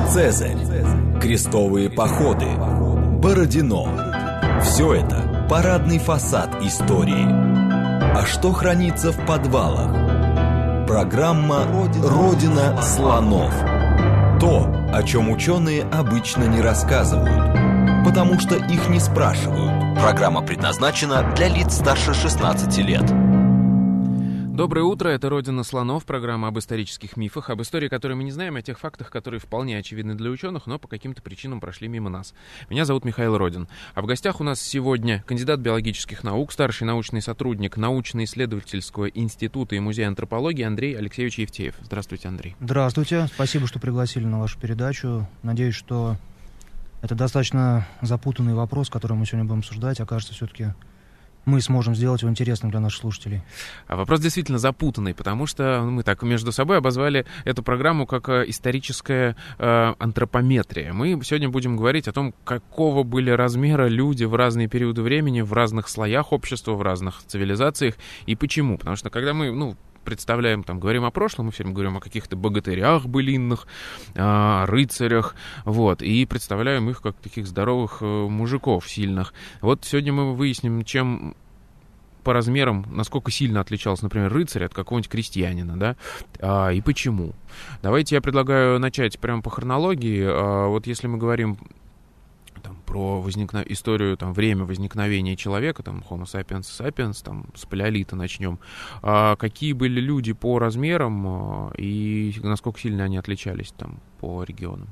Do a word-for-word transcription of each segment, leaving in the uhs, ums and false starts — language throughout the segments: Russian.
Цезарь, крестовые походы, Бородино. Все это парадный фасад истории. А что хранится в подвалах? Программа «Родина слонов». То, о чем ученые обычно не рассказывают, потому что их не спрашивают. Программа предназначена для лиц старше шестнадцати лет. Доброе утро, это «Родина слонов», программа об исторических мифах, об истории, которые мы не знаем, о тех фактах, которые вполне очевидны для ученых, но по каким-то причинам прошли мимо нас. Меня зовут Михаил Родин. А в гостях у нас сегодня кандидат биологических наук, старший научный сотрудник научно-исследовательского института и музея антропологии Андрей Алексеевич Евтеев. Здравствуйте, Андрей. Здравствуйте, спасибо, что пригласили на вашу передачу. Надеюсь, что это достаточно запутанный вопрос, который мы сегодня будем обсуждать, окажется все-таки... мы сможем сделать его интересным для наших слушателей. А вопрос действительно запутанный, потому что мы так между собой обозвали эту программу как историческая э, антропометрия. Мы сегодня будем говорить о том, какого были размера люди в разные периоды времени, в разных слоях общества, в разных цивилизациях и почему. Потому что когда мы, ну, представляем, там, говорим о прошлом, мы все время говорим о каких-то богатырях былинных, о рыцарях, вот, и представляем их как таких здоровых мужиков сильных. Вот сегодня мы выясним, чем по размерам, насколько сильно отличался, например, рыцарь от какого-нибудь крестьянина, да, а, и почему. Давайте я предлагаю начать прямо по хронологии. А, вот если мы говорим там, про возникно... историю, там, время возникновения человека, там, Homo sapiens sapiens, там, с палеолита начнем. А какие были люди по размерам и насколько сильно они отличались там по регионам?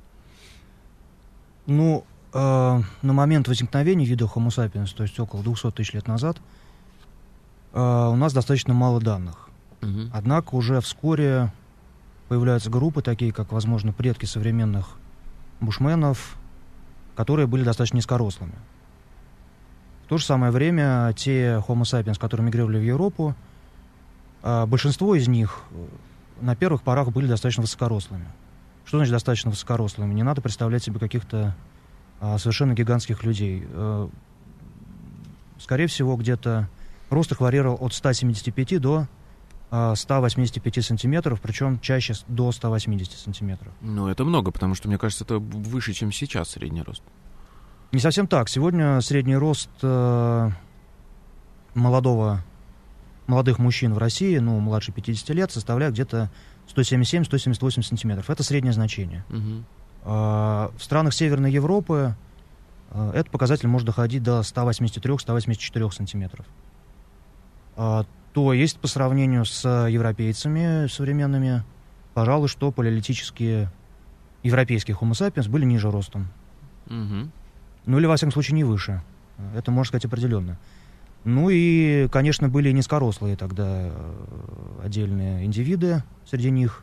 Ну, э, на момент возникновения вида Homo sapiens, то есть около двухсот тысяч лет назад, э, у нас достаточно мало данных. Угу. Однако уже вскоре появляются группы, такие как, возможно, предки современных бушменов, которые были достаточно низкорослыми. В то же самое время те Homo sapiens, которые мигрировали в Европу, большинство из них на первых порах были достаточно высокорослыми. Что значит достаточно высокорослыми? Не надо представлять себе каких-то совершенно гигантских людей. Скорее всего, где-то рост их варьировал от ста семидесяти пяти до ста восьмидесяти пяти сантиметров, причем чаще до ста восьмидесяти сантиметров. Ну, это много, потому что, мне кажется, это выше, чем сейчас средний рост. Не совсем так. Сегодня средний рост э, молодого, молодых мужчин в России, ну, младше пятидесяти лет, составляет где-то сто семьдесят семь - сто семьдесят восемь сантиметров. Это среднее значение. Угу. Э, в странах Северной Европы э, этот показатель может доходить до ста восьмидесяти трёх - ста восьмидесяти четырёх сантиметров. Э, то есть по сравнению с европейцами современными, пожалуй, что палеолитические европейские Homo sapiens были ниже ростом. Угу. Ну или, во всяком случае, не выше. Это можно сказать определенно. Ну и, конечно, были низкорослые тогда отдельные индивиды среди них.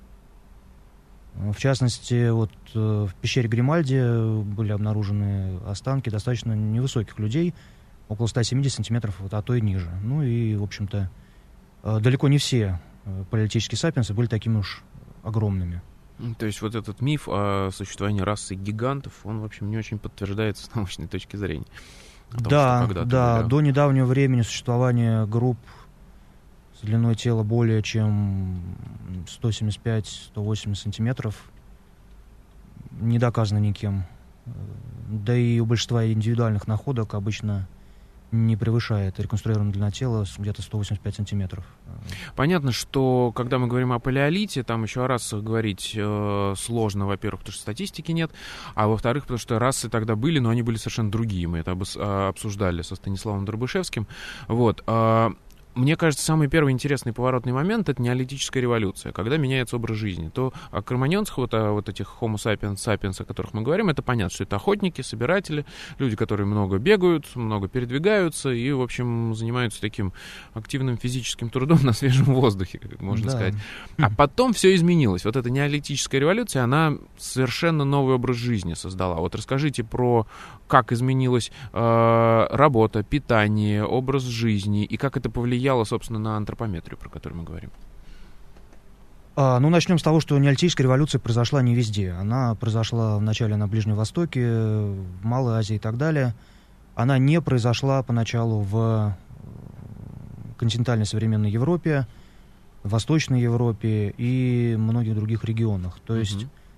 В частности, вот в пещере Гримальди были обнаружены останки достаточно невысоких людей, около ста семидесяти сантиметров, а то и ниже. Ну и, в общем-то, далеко не все палеолитические сапиенсы были такими уж огромными. То есть вот этот миф о существовании расы гигантов, он, в общем, не очень подтверждается с научной точки зрения. Том, да, да, были... до недавнего времени существование групп с длиной тела более чем сто семьдесят пять - сто восемьдесят сантиметров не доказано никем. Да и у большинства индивидуальных находок обычно не превышает реконструированная длина тела где-то сто восемьдесят пять сантиметров. Понятно, что когда мы говорим о палеолите, там еще о расах говорить э, сложно, во-первых, потому что статистики нет, а во-вторых, потому что расы тогда были, но они были совершенно другие. Мы это обос- обсуждали со Станиславом Дробышевским. Вот. Э, Мне кажется, самый первый интересный поворотный момент — это неолитическая революция, когда меняется образ жизни. То о кроманьонцах, вот, о вот этих Homo sapiens sapiens, о которых мы говорим, это понятно, что это охотники, собиратели, люди, которые много бегают, много передвигаются и, в общем, занимаются таким активным физическим трудом на свежем воздухе, как можно да. сказать. А потом все изменилось. Вот эта неолитическая революция, она совершенно новый образ жизни создала. Вот расскажите про как изменилась э, работа, питание, образ жизни и как это повлияло, собственно, на антропометрию, про которую мы говорим. А, ну, начнем с того, что неолитическая революция произошла не везде. Она произошла вначале на Ближнем Востоке, в Малой Азии и так далее. Она не произошла поначалу в континентальной современной Европе, в Восточной Европе и многих других регионах. То есть, угу.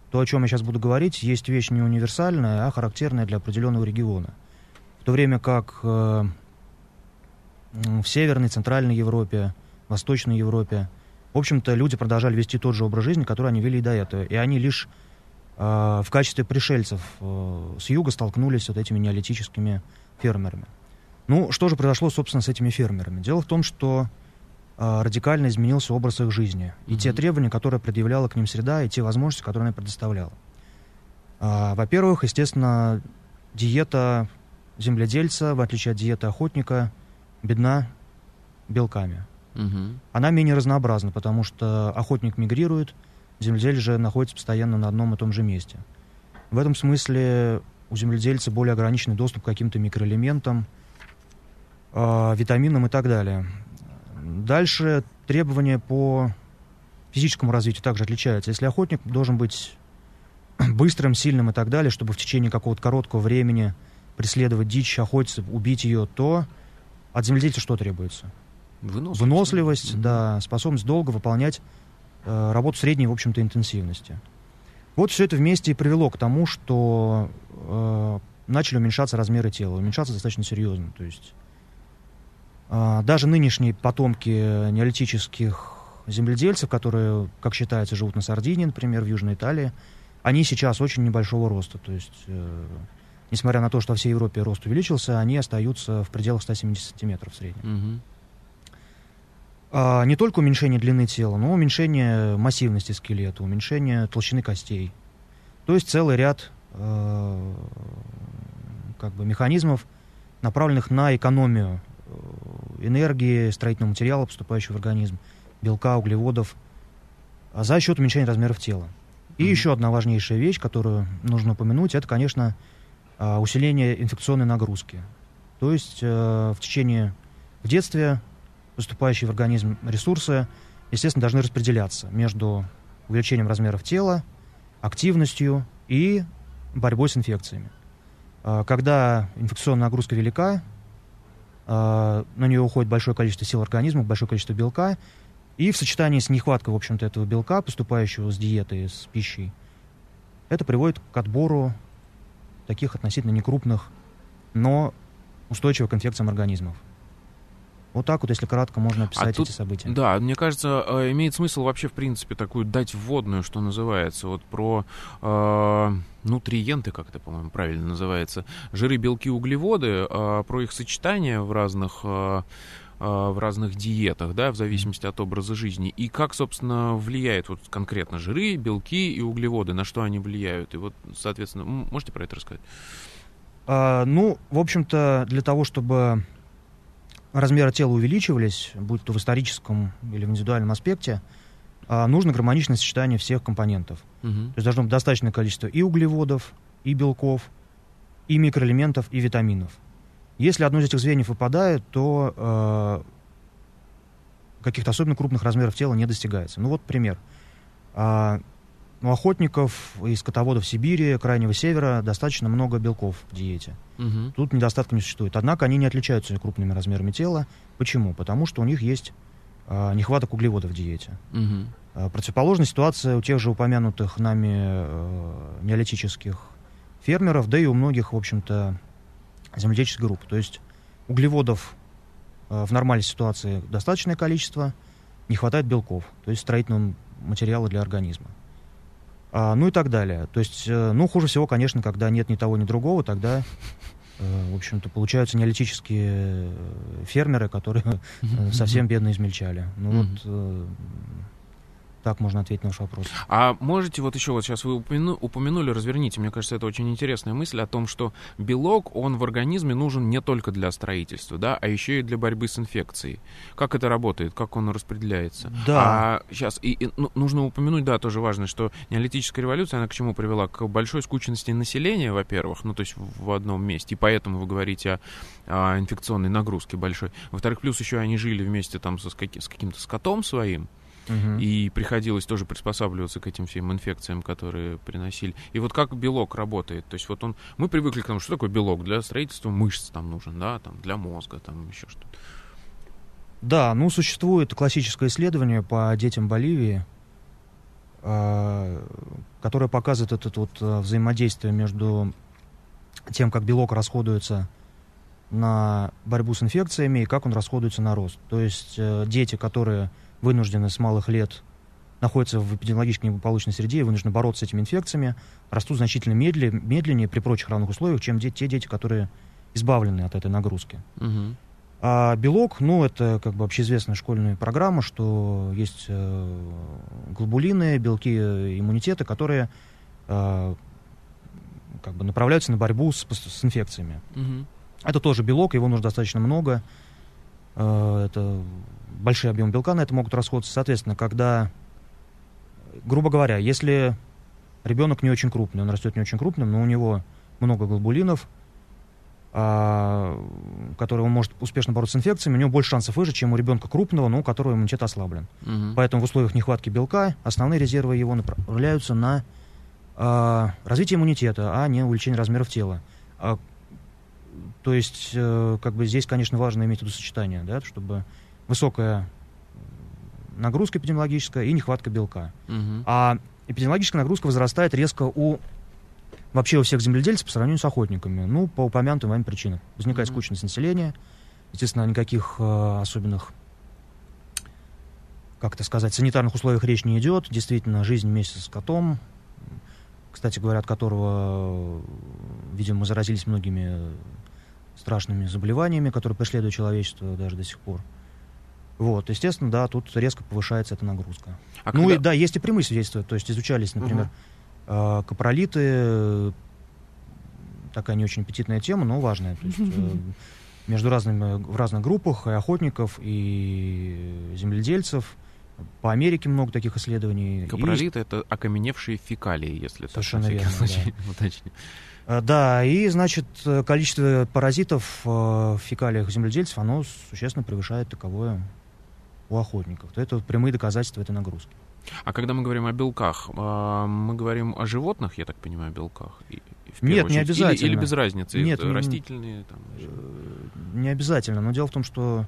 то, о чем я сейчас буду говорить, есть вещь не универсальная, а характерная для определенного региона. В то время как э, в Северной, Центральной Европе, Восточной Европе, в общем-то, люди продолжали вести тот же образ жизни, который они вели и до этого. И они лишь э, в качестве пришельцев э, с юга столкнулись с вот этими неолитическими фермерами. Ну, что же произошло, собственно, с этими фермерами? Дело в том, что э, радикально изменился образ их жизни. И mm-hmm. те требования, которые предъявляла к ним среда, и те возможности, которые она предоставляла. Э, во-первых, естественно, диета земледельца, в отличие от диеты охотника, бедна белками. Mm-hmm. Она менее разнообразна, потому что охотник мигрирует, земледелец же находится постоянно на одном и том же месте. В этом смысле у земледельца более ограниченный доступ к каким-то микроэлементам, э, витаминам и так далее. Дальше требования по физическому развитию также отличаются. Если охотник должен быть быстрым, сильным и так далее, чтобы в течение какого-то короткого времени преследовать дичь, охотиться, убить ее, то от земледельца что требуется? Выносливость, Выносливость mm-hmm. да, способность долго выполнять э, работу средней, в общем-то, интенсивности. Вот все это вместе и привело к тому, что э, начали уменьшаться размеры тела, уменьшаться достаточно серьезно. То есть э, даже нынешние потомки неолитических земледельцев, которые, как считается, живут на Сардинии, например, в Южной Италии, они сейчас очень небольшого роста. То есть, э, несмотря на то, что во всей Европе рост увеличился, они остаются в пределах ста семидесяти сантиметров в среднем. Mm-hmm. А, не только уменьшение длины тела, но уменьшение массивности скелета, уменьшение толщины костей. То есть целый ряд э, как бы механизмов, направленных на экономию энергии, строительного материала, поступающего в организм, белка, углеводов, а за счет уменьшения размеров тела. И mm-hmm. еще одна важнейшая вещь, которую нужно упомянуть, это, конечно, усиление инфекционной нагрузки. То есть э, в течение, в детстве поступающие в организм ресурсы, естественно, должны распределяться между увеличением размеров тела, активностью и борьбой с инфекциями. Когда инфекционная нагрузка велика, на нее уходит большое количество сил организма, большое количество белка, и в сочетании с нехваткой, в общем-то, этого белка, поступающего с диеты, с пищей, это приводит к отбору таких относительно некрупных, но устойчивых к инфекциям организмов. Вот так вот, если кратко, можно описать а тут, эти события. Да, мне кажется, имеет смысл вообще, в принципе, такую дать вводную, что называется, вот про э, нутриенты, как это, по-моему, правильно называется, жиры, белки, углеводы, э, про их сочетание в разных, э, в разных диетах, да, в зависимости от образа жизни, и как, собственно, влияет вот конкретно жиры, белки и углеводы, на что они влияют, и вот, соответственно, можете про это рассказать? А, ну, в общем-то, для того, чтобы размеры тела увеличивались, будь то в историческом или в индивидуальном аспекте, нужно гармоничное сочетание всех компонентов. Угу. То есть должно быть достаточное количество и углеводов, и белков, и микроэлементов, и витаминов. Если одно из этих звеньев выпадает, то э, каких-то особенно крупных размеров тела не достигается. Ну вот пример. А, у охотников и скотоводов Сибири, Крайнего Севера достаточно много белков в диете. Угу. Тут недостатка не существует. Однако они не отличаются крупными размерами тела. Почему? Потому что у них есть а, нехваток углеводов в диете. Угу. А, противоположная ситуация у тех же упомянутых нами а, неолитических фермеров, да и у многих, в общем-то, земледельческих групп. То есть углеводов а, в нормальной ситуации достаточное количество, не хватает белков, то есть строительного материала для организма. А, ну и так далее. То есть, э, ну, хуже всего, конечно, когда нет ни того, ни другого, тогда, э, в общем-то, получаются неолитические фермеры, которые э, совсем бедно измельчали. Ну вот э, так можно ответить на ваш вопрос. А можете вот еще, вот сейчас вы упомяну, упомянули, разверните, мне кажется, это очень интересная мысль о том, что белок, он в организме нужен не только для строительства, да, а еще и для борьбы с инфекцией. Как это работает, как он распределяется? Да. А сейчас, и, и, ну, нужно упомянуть, да, тоже важно, что неолитическая революция, она к чему привела? К большой скученности населения, во-первых, ну, то есть в одном месте, и поэтому вы говорите о, о инфекционной нагрузке большой. Во-вторых, плюс еще они жили вместе там со, с, каким- с каким-то скотом своим, Uh-huh. и приходилось тоже приспосабливаться к этим всем инфекциям, которые приносили. И вот как белок работает. То есть вот он... Мы привыкли к тому, что такое белок. Для строительства мышц там нужен, да, там, для мозга, там еще что-то. Да, ну, существует классическое исследование по детям Боливии. которая показывает это вот взаимодействие между тем, как белок расходуется на борьбу с инфекциями и как он расходуется на рост. То есть дети, которые вынуждены с малых лет находятся в эпидемиологически неблагополучной среде и вынуждены бороться с этими инфекциями, растут значительно медленнее, медленнее при прочих равных условиях, чем те дети, которые избавлены от этой нагрузки. Угу. А белок, ну, это как бы общеизвестная школьная программа, что есть э, глобулины, белки иммунитета, которые э, как бы направляются на борьбу с, с инфекциями. Угу. Это тоже белок, его нужно достаточно много. Э, это большие объемы белка на это могут расходоваться. Соответственно, когда, грубо говоря, если ребенок не очень крупный, он растет не очень крупным, но у него много глобулинов, который он может успешно бороться с инфекциями, у него больше шансов выжить, чем у ребенка крупного, но у которого иммунитет ослаблен. Угу. Поэтому в условиях нехватки белка основные резервы его направляются на а, развитие иммунитета, а не увеличение размеров тела. А, то есть, а, как бы здесь, конечно, важно иметь это сочетание, да, чтобы высокая нагрузка эпидемиологическая и нехватка белка. Угу. А эпидемиологическая нагрузка возрастает резко у вообще у всех земледельцев по сравнению с охотниками. Ну, по упомянутым вами причинам. Возникает mm-hmm. скучность населения. Естественно, о никаких э, особенных, как это сказать, санитарных условиях речь не идет. Действительно, жизнь вместе с котом, кстати говоря, от которого, видимо, мы заразились многими страшными заболеваниями, которые преследуют человечество даже до сих пор. Вот, естественно, да, тут резко повышается эта нагрузка. А ну когда... и да, есть и прямые свидетельства. То есть изучались, например, mm-hmm. капролиты, такая не очень аппетитная тема, но важная. То есть, между разными, в разных группах и охотников, и земледельцев. По Америке много таких исследований. Капролиты — это окаменевшие фекалии, если совершенно верно, случай да. уточнить. Да, и, значит, количество паразитов в фекалиях земледельцев, оно существенно превышает таковое у охотников. То это прямые доказательства этой нагрузки. А когда мы говорим о белках, мы говорим о животных, я так понимаю, белках? Нет, не обязательно. Или, или без разницы? Нет, растительные? Там, не обязательно. Но дело в том, что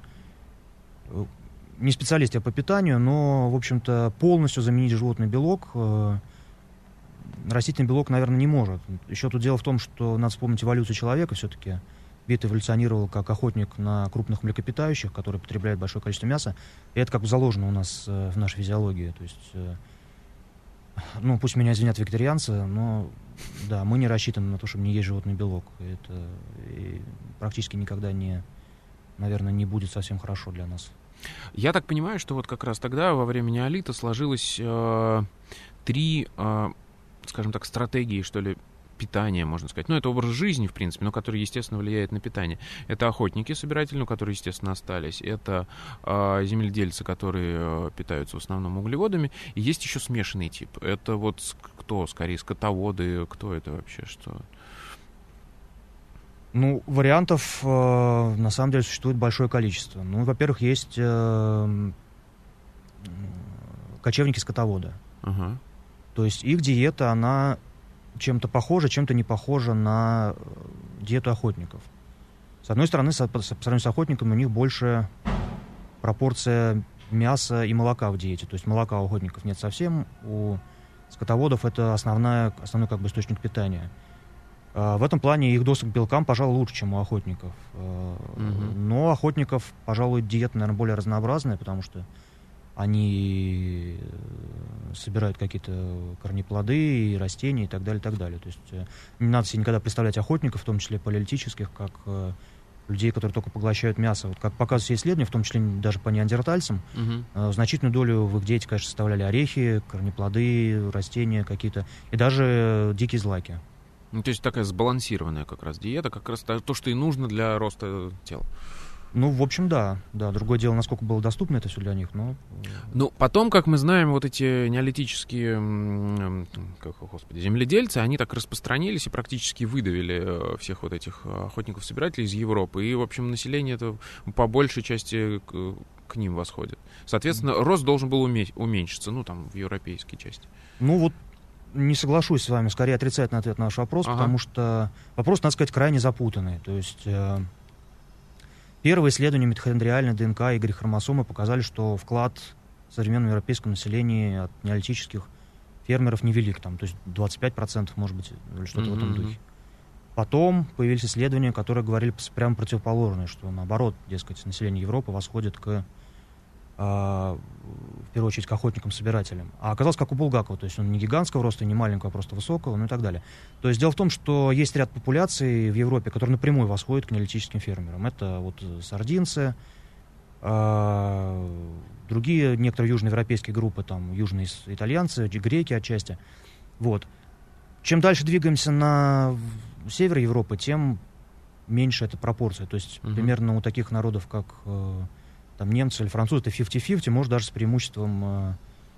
не специалист я по питанию, но, в общем-то, полностью заменить животный белок растительный белок, наверное, не может. Еще тут дело в том, что надо вспомнить эволюцию человека все-таки. Вид эволюционировал как охотник на крупных млекопитающих, которые потребляют большое количество мяса. И это как бы заложено у нас э, в нашей физиологии. То есть, э, ну, пусть меня извинят вегетарианцы, но да, мы не рассчитаны на то, чтобы не есть животный белок. Это и практически никогда не, наверное, не будет совсем хорошо для нас. Я так понимаю, что вот как раз тогда, во время неолита, сложилось э, три, э, скажем так, стратегии, что ли, питание, можно сказать. Ну, это образ жизни, в принципе, но который, естественно, влияет на питание. Это охотники собирательные, которые, естественно, остались. Это э, земледельцы, которые э, питаются в основном углеводами. И есть еще смешанный тип. Это вот кто, скорее, скотоводы, кто это вообще, что... Ну, вариантов, э, на самом деле, существует большое количество. Ну, во-первых, есть э, кочевники-скотоводы. Ага. То есть их диета, она... чем-то похоже, чем-то не похоже на диету охотников. С одной стороны, по сравнению с охотниками, у них больше пропорция мяса и молока в диете. То есть молока у охотников нет совсем, у скотоводов это основная, основной как бы источник питания. В этом плане их доступ к белкам, пожалуй, лучше, чем у охотников. Mm-hmm. Но у охотников, пожалуй, диета, наверное, более разнообразная, потому что они собирают какие-то корнеплоды и растения и так далее, и так далее. То есть не надо себе никогда представлять охотников, в том числе палеолитических, как э, людей, которые только поглощают мясо. Вот как показывают все исследования, в том числе даже по неандертальцам, угу. э, значительную долю в их диете, конечно, составляли орехи, корнеплоды, растения какие-то, и даже дикие злаки. Ну, то есть такая сбалансированная как раз диета, как раз то, что и нужно для роста тела. Ну, в общем, да. Да, другое дело, насколько было доступно это все для них, но... Ну, потом, как мы знаем, вот эти неолитические, как, господи, земледельцы, они так распространились и практически выдавили всех вот этих охотников-собирателей из Европы. И, в общем, население это по большей части к, к ним восходит. Соответственно, mm-hmm. рост должен был уме- уменьшиться, ну, там, в европейской части. Ну, вот не соглашусь с вами, скорее отрицательный ответ на ваш вопрос, ага. потому что вопрос, надо сказать, крайне запутанный. То есть... Первые исследования митохондриальной ДНК и Y-хромосомы показали, что вклад в современном европейском населении от неолитических фермеров невелик, там, то есть двадцать пять процентов, может быть, или что-то Mm-hmm. в этом духе. Потом появились исследования, которые говорили прямо противоположное, что наоборот, дескать, население Европы восходит к, в первую очередь, к охотникам-собирателям. А оказалось, как у Булгакова, то есть он не гигантского роста, не маленького, а просто высокого, ну и так далее. То есть дело в том, что есть ряд популяций в Европе, которые напрямую восходят к неолитическим фермерам. Это вот сардинцы, другие некоторые южноевропейские группы, там, южные итальянцы, греки отчасти. Вот. Чем дальше двигаемся на север Европы, тем меньше эта пропорция. То есть uh-huh. примерно у таких народов, как э, там, немцы или французы, это пятьдесят на пятьдесят, может, даже с преимуществом э,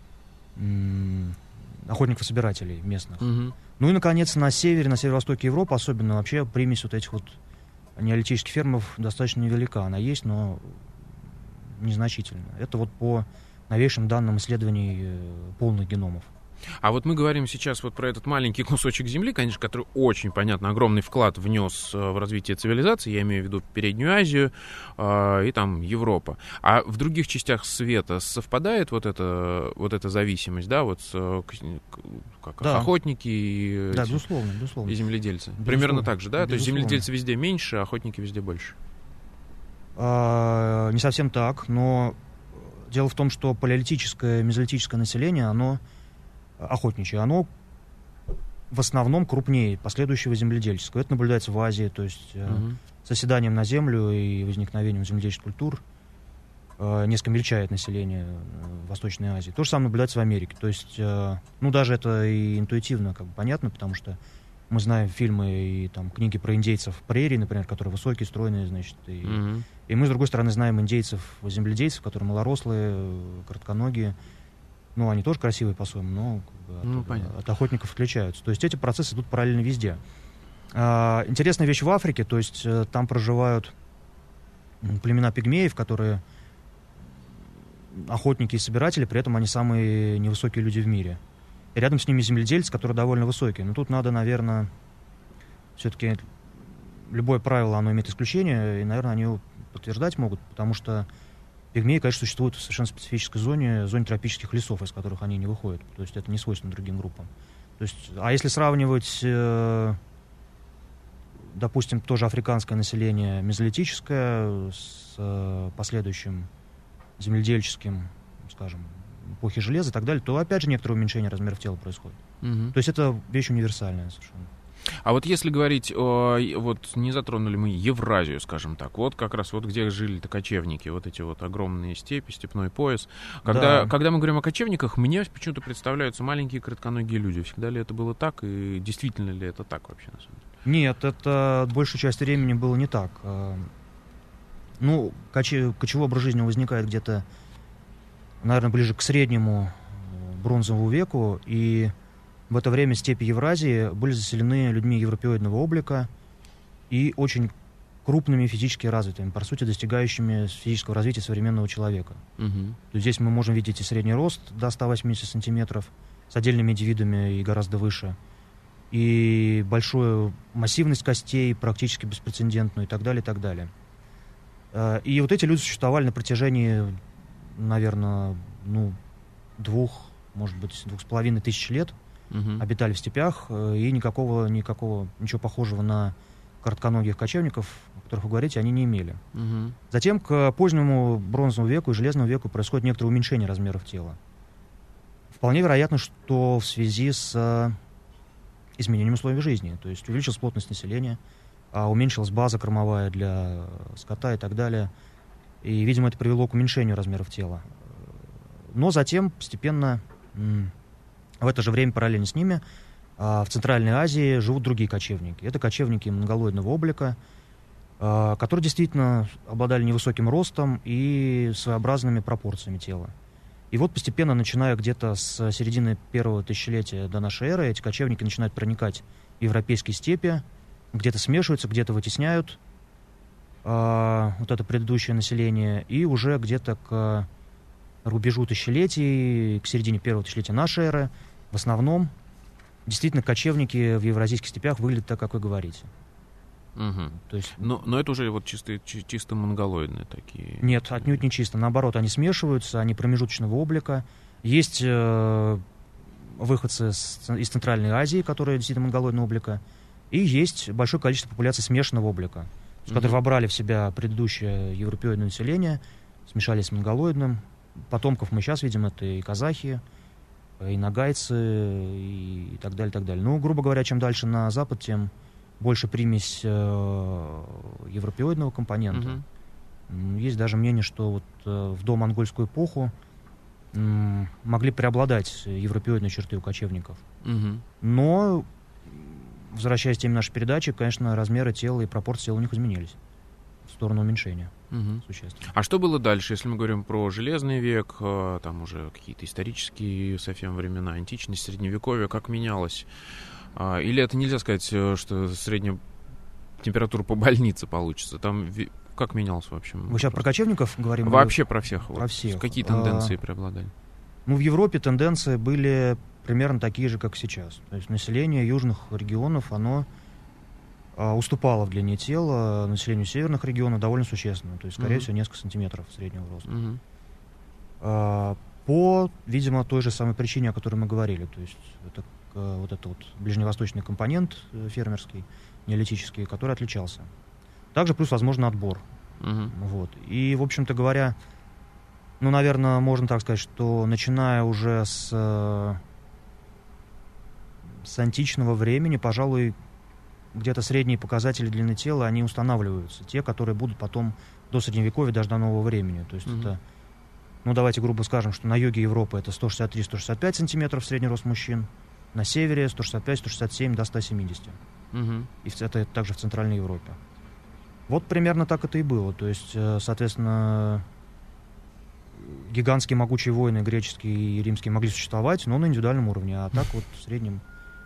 э, охотников-собирателей местных. Uh-huh. Ну и, наконец, на севере, на северо-востоке Европы, особенно вообще примесь вот этих вот неолитических фермеров достаточно невелика. Она есть, но незначительно. Это вот по новейшим данным исследований э, полных геномов. А вот мы говорим сейчас вот про этот маленький кусочек земли, конечно, который очень, понятно, огромный вклад внес в развитие цивилизации, я имею в виду Переднюю Азию э, и там Европа. А в других частях света совпадает вот эта, вот эта зависимость, да, вот как да. охотники и, да, эти, безусловно, безусловно. и земледельцы? Безусловно. Примерно так же, да? Безусловно. То есть земледельцы везде меньше, а охотники везде больше? А, не совсем так, но дело в том, что палеолитическое, мезолитическое население, оно охотничье, оно в основном крупнее последующего земледельческого. Это наблюдается в Азии, то есть uh-huh. с оседанием на землю и возникновением земледельческих культур э, несколько мельчает население в Восточной Азии. То же самое наблюдается в Америке. То есть, э, ну, даже это и интуитивно как бы понятно, потому что мы знаем фильмы и там, книги про индейцев прерий, например, которые высокие, стройные, значит, и, uh-huh. и мы, с другой стороны, знаем индейцев-земледельцев, которые малорослые, коротконогие. Ну, они тоже красивые по-своему, но как бы, ну, от, от охотников отличаются. То есть эти процессы идут параллельно везде. А, интересная вещь в Африке, то есть там проживают племена пигмеев, которые охотники и собиратели, при этом они самые невысокие люди в мире. И рядом с ними земледельцы, которые довольно высокие. Но тут надо, наверное, все-таки любое правило, оно имеет исключение, и, наверное, они его подтверждать могут, потому что пигмеи, конечно, существуют в совершенно специфической зоне, зоне тропических лесов, из которых они не выходят. То есть это не свойственно другим группам. То есть, а если сравнивать, э, допустим, тоже африканское население мезолитическое с э, последующим земледельческим, скажем, эпохи железа и так далее, то опять же некоторое уменьшение размеров тела происходит. Угу. То есть это вещь универсальная совершенно. А вот если говорить, о, вот не затронули мы Евразию, скажем так, вот как раз вот где жили-то кочевники, вот эти вот огромные степи, степной пояс. Когда, да. когда мы говорим о кочевниках, мне почему-то представляются маленькие коротконогие люди. Всегда ли это было так, и действительно ли это так вообще на самом деле? Нет, это большую часть времени было не так. Ну, коче, кочевой образ жизни возникает где-то, наверное, ближе к среднему бронзовому веку, и в это время степи Евразии были заселены людьми европеоидного облика и очень крупными физически развитыми, по сути, достигающими физического развития современного человека. Угу. То есть здесь мы можем видеть и средний рост до ста восьмидесяти сантиметров, с отдельными индивидами и гораздо выше, и большую массивность костей, практически беспрецедентную, и так далее, и так далее. И вот эти люди существовали на протяжении, наверное, ну, двух, может быть, двух с половиной тысяч лет, Uh-huh. обитали в степях, и никакого, никакого, ничего похожего на коротконогих кочевников, о которых вы говорите, они не имели. Uh-huh. Затем к позднему бронзовому веку и железному веку происходит некоторое уменьшение размеров тела. Вполне вероятно, что в связи с изменением условий жизни, то есть увеличилась плотность населения, уменьшилась база кормовая для скота и так далее, и, видимо, это привело к уменьшению размеров тела. Но затем постепенно... В это же время, параллельно с ними, в Центральной Азии живут другие кочевники. Это кочевники монголоидного облика, которые действительно обладали невысоким ростом и своеобразными пропорциями тела. И вот постепенно, начиная где-то с середины первого тысячелетия до нашей эры, эти кочевники начинают проникать в европейские степи, где-то смешиваются, где-то вытесняют вот это предыдущее население, и уже где-то к рубежу тысячелетий, к середине первого тысячелетия нашей эры, в основном, действительно, кочевники в евразийских степях выглядят так, как вы говорите. Угу. То есть... но, но это уже вот чисто, чисто монголоидные такие? Нет, отнюдь не чисто. Наоборот, они смешиваются, они промежуточного облика. Есть э, выходцы с, из Центральной Азии, которые действительно монголоидного облика, и есть большое количество популяций смешанного облика, mm-hmm. которые вобрали в себя предыдущее европеоидное население, смешались с монголоидным. Потомков мы сейчас видим, это и казахи, и нагайцы, и так далее, так далее. Ну, грубо говоря, чем дальше на запад, тем больше примесь э, европеоидного компонента. Mm-hmm. Есть даже мнение, что вот э, в домонгольскую эпоху э, могли преобладать европеоидные черты у кочевников. Mm-hmm. Но, возвращаясь к теме нашей передачи, конечно, размеры тела и пропорции тела у них изменились в сторону уменьшения. Угу. Существенно. А что было дальше, если мы говорим про Железный век, там уже какие-то исторические совсем времена, античность, Средневековье, как менялось? Или это нельзя сказать, что средняя температура по больнице получится? Там как менялось вообще? Вы сейчас про кочевников говорим? Вообще или... про всех. Про вот. всех. Какие тенденции а... преобладали? Ну, в Европе тенденции были примерно такие же, как сейчас. То есть население южных регионов, оно уступало в длине тела населению северных регионов довольно существенно. То есть, скорее uh-huh. всего, несколько сантиметров среднего роста. Uh-huh. А, по, видимо, той же самой причине, о которой мы говорили. То есть, это, вот этот вот ближневосточный компонент фермерский, неолитический, который отличался. Также плюс, возможно, отбор. Uh-huh. Вот. И, в общем-то говоря, ну, наверное, можно так сказать, что начиная уже с, с античного времени, пожалуй, где-то средние показатели длины тела, они устанавливаются. Те, которые будут потом до Средневековья, даже до нового времени. То есть mm-hmm. это, ну давайте грубо скажем, что на юге Европы это сто шестьдесят три - сто шестьдесят пять сантиметров средний рост мужчин, на севере сто шестьдесят пять - сто шестьдесят семь до ста семидесяти. Mm-hmm. И это также в Центральной Европе. Вот примерно так это и было. То есть, соответственно, гигантские могучие войны греческие и римские могли существовать, но на индивидуальном уровне. А так вот в среднем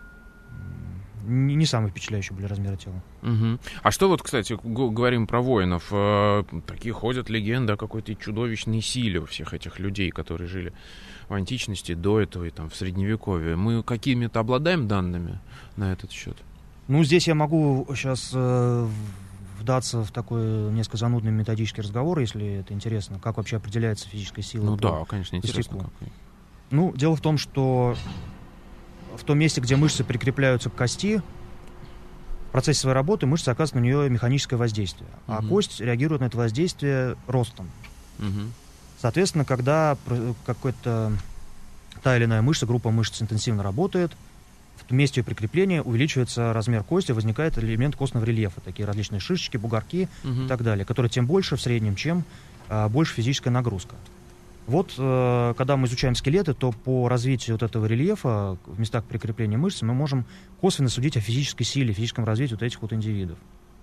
не самые впечатляющие были размеры тела. Угу. А что вот, кстати, говорим про воинов. Э, такие ходят легенды о какой-то чудовищной силе у всех этих людей, которые жили в античности, до этого и там в Средневековье. Мы какими-то обладаем данными на этот счет? Ну, здесь я могу сейчас э, вдаться в такой несколько занудный методический разговор, если это интересно. Как вообще определяется физическая сила? Ну да, конечно, интересно. Как... Ну, дело в том, что в том месте, где мышцы прикрепляются к кости, в процессе своей работы мышцы оказывают на нее механическое воздействие, uh-huh. а кость реагирует на это воздействие ростом. Uh-huh. Соответственно, когда какая-то та или иная мышца, группа мышц интенсивно работает, в месте ее прикрепления увеличивается размер кости, возникает элемент костного рельефа, такие различные шишечки, бугорки uh-huh. и так далее, которые тем больше в среднем, чем а, больше физическая нагрузка. Вот, э, когда мы изучаем скелеты, то по развитию вот этого рельефа в местах прикрепления мышц мы можем косвенно судить о физической силе, физическом развитии вот этих вот индивидов.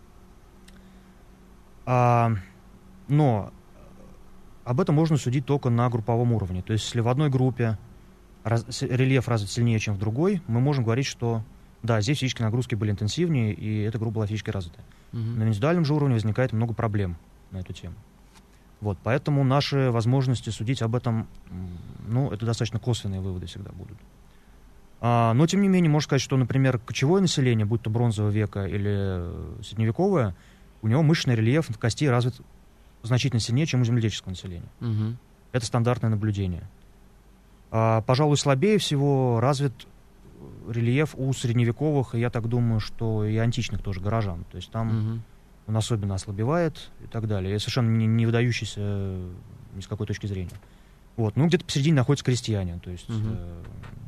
А, но об этом можно судить только на групповом уровне. То есть, если в одной группе раз, рельеф развит сильнее, чем в другой, мы можем говорить, что да, здесь физические нагрузки были интенсивнее, и эта группа была физически развита. Угу. На индивидуальном же уровне возникает много проблем на эту тему. Вот, поэтому наши возможности судить об этом, ну, это достаточно косвенные выводы всегда будут. А, но, тем не менее, можно сказать, что, например, кочевое население, будь то бронзового века или средневековое, у него мышечный рельеф костей развит значительно сильнее, чем у земледельческого населения. Угу. Это стандартное наблюдение. А, пожалуй, слабее всего развит рельеф у средневековых, и я так думаю, что и античных тоже горожан. То есть там... Угу. Он особенно ослабевает и так далее. И совершенно не, не выдающийся ни с какой точки зрения. Вот. Ну, где-то посередине находятся крестьяне. То есть, угу. э,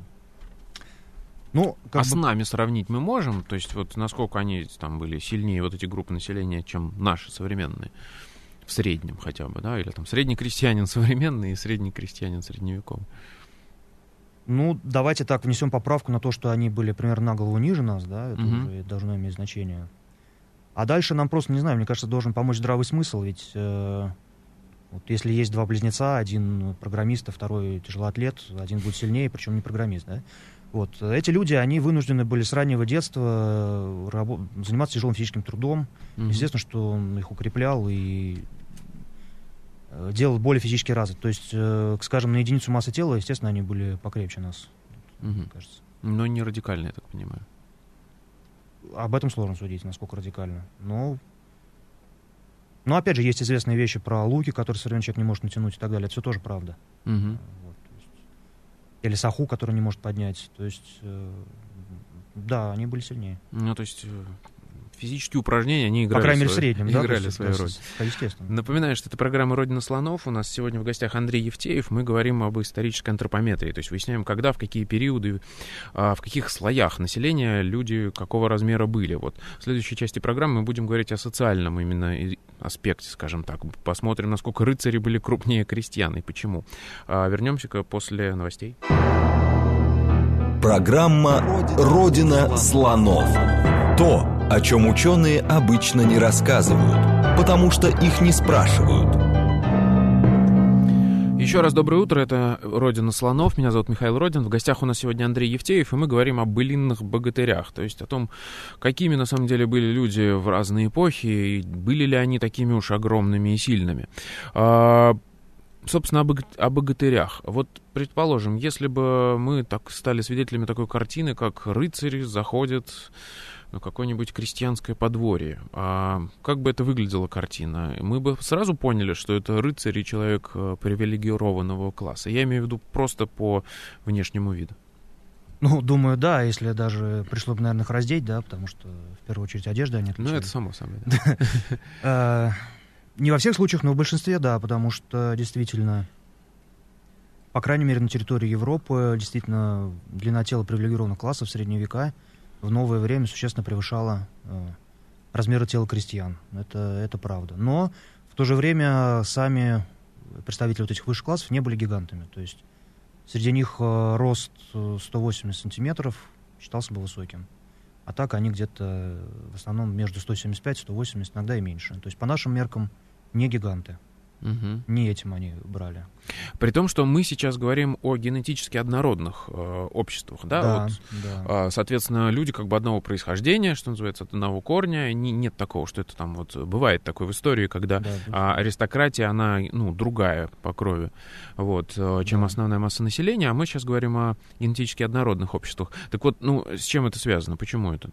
ну, как а бы... с нами сравнить мы можем? То есть, вот насколько они там были сильнее, вот эти группы населения, чем наши современные? В среднем хотя бы, да? Или там средний крестьянин современный и средний крестьянин средневековый. Ну, давайте так, внесем поправку на то, что они были примерно на голову ниже нас, да? Это угу. уже должно иметь значение. А дальше нам просто, не знаю, мне кажется, должен помочь здравый смысл, ведь э, вот если есть два близнеца, один программист, а второй тяжелоатлет, один будет сильнее, причем не программист, да? Вот. Эти люди, они вынуждены были с раннего детства рабо- заниматься тяжелым физическим трудом. Mm-hmm. Естественно, что он их укреплял и э, делал более физически развит. То есть, э, скажем, на единицу массы тела, естественно, они были покрепче нас, mm-hmm. мне кажется. Но не радикально, я так понимаю. Об этом сложно судить, насколько радикально. Но, но опять же, есть известные вещи про луки, которые современный человек не может натянуть и так далее. Это все тоже правда. Угу. Вот, то есть, или саху, который не может поднять. То есть, э, да, они были сильнее. Ну, то есть... Физические упражнения, они играли, по крайней мере, в свою, среднем, играли да, свою роль. Естественно. Напоминаю, что это программа «Родина слонов». У нас сегодня в гостях Андрей Евтеев. Мы говорим об исторической антропометрии, то есть выясняем, когда, в какие периоды, в каких слоях населения люди какого размера были. Вот. В следующей части программы мы будем говорить о социальном именно аспекте, скажем так. Посмотрим, насколько рыцари были крупнее крестьян и почему. Вернемся-ка после новостей. Программа «Родина слонов». То, о чем ученые обычно не рассказывают, потому что их не спрашивают. Еще раз доброе утро, это «Родина слонов», меня зовут Михаил Родин, в гостях у нас сегодня Андрей Евтеев, и мы говорим о былинных богатырях, то есть о том, какими на самом деле были люди в разные эпохи, и были ли они такими уж огромными и сильными. А, собственно, о богатырях. Вот, предположим, если бы мы так стали свидетелями такой картины, как рыцари заходят на какое-нибудь крестьянское подворье. А как бы это выглядела картина? Мы бы сразу поняли, что это рыцарь и человек привилегированного класса. Я имею в виду просто по внешнему виду. Ну, думаю, да, если даже пришло бы, наверное, их раздеть, да, потому что, в первую очередь, одежда они отличали. Ну, это само собой. Не во всех случаях, но в большинстве, да, потому что, действительно, по крайней мере, на территории Европы, действительно, длина тела привилегированных классов в средние века в новое время существенно превышала э, размеры тела крестьян. Это, это правда. Но в то же время сами представители вот этих высших классов не были гигантами. То есть среди них э, рост сто восемьдесят сантиметров считался бы высоким. А так они где-то в основном между сто семьдесят пять и сто восемьдесят, иногда и меньше. То есть по нашим меркам не гиганты. Угу. Не этим они брали. При том, что мы сейчас говорим о генетически однородных э, обществах, да? Да, вот, да. Э, соответственно, люди как бы одного происхождения, что называется, от одного корня. Не, нет такого, что это там вот бывает такое в истории, когда да, э, аристократия, она, ну, другая по крови, вот, э, чем да. основная масса населения. А мы сейчас говорим о генетически однородных обществах. Так вот, ну, с чем это связано? Почему это?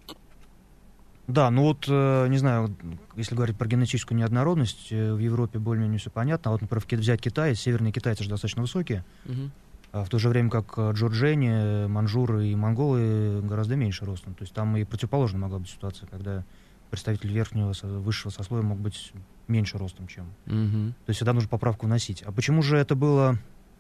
Да, ну вот, э, не знаю, если говорить про генетическую неоднородность, э, в Европе более-менее все понятно. А вот, например, взять Китай, северные китайцы же достаточно высокие, угу. а в то же время как джорджане, манжуры и монголы гораздо меньше ростом. То есть там и противоположно могла быть ситуация, когда представитель верхнего, высшего сословия мог быть меньше ростом, чем. Угу. То есть всегда нужно поправку вносить. А почему же это было...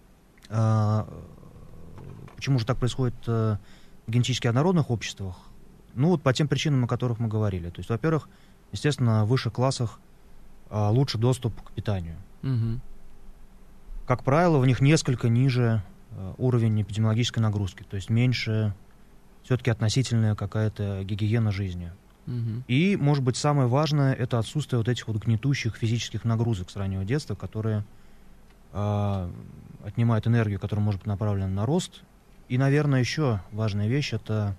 Э, почему же так происходит э, в генетически однородных обществах? Ну, вот по тем причинам, о которых мы говорили. То есть, во-первых, естественно, в высших классах а, лучше доступ к питанию. Угу. Как правило, в них несколько ниже а, уровень эпидемиологической нагрузки. То есть меньше все-таки относительная какая-то гигиена жизни. Угу. И, может быть, самое важное — это отсутствие вот этих вот гнетущих физических нагрузок с раннего детства, которые а, отнимают энергию, которая может быть направлена на рост. И, наверное, еще важная вещь — это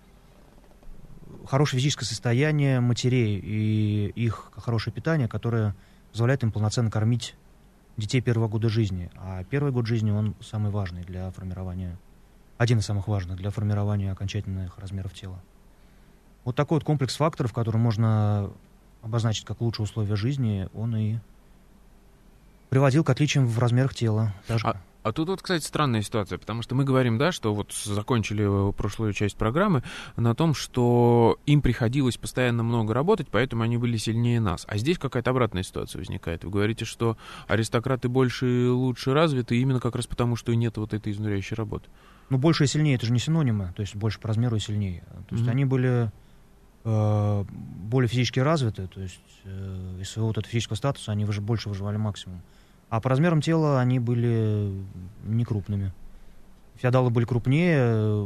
хорошее физическое состояние матерей и их хорошее питание, которое позволяет им полноценно кормить детей первого года жизни. А первый год жизни, он самый важный для формирования, один из самых важных для формирования окончательных размеров тела. Вот такой вот комплекс факторов, который можно обозначить как лучшие условия жизни, он и приводил к отличиям в размерах тела. Даже... А... А тут вот, кстати, странная ситуация, потому что мы говорим, да, что вот закончили прошлую часть программы на том, что им приходилось постоянно много работать, поэтому они были сильнее нас. А здесь какая-то обратная ситуация возникает. Вы говорите, что аристократы больше и лучше развиты именно как раз потому, что нет вот этой изнуряющей работы. Ну, больше и сильнее — это же не синонимы, то есть больше по размеру и сильнее. То есть mm-hmm. они были э, более физически развиты, то есть э, из своего вот этого физического статуса они выж- больше выживали максимум. А по размерам тела они были не крупными. Феодалы были крупнее,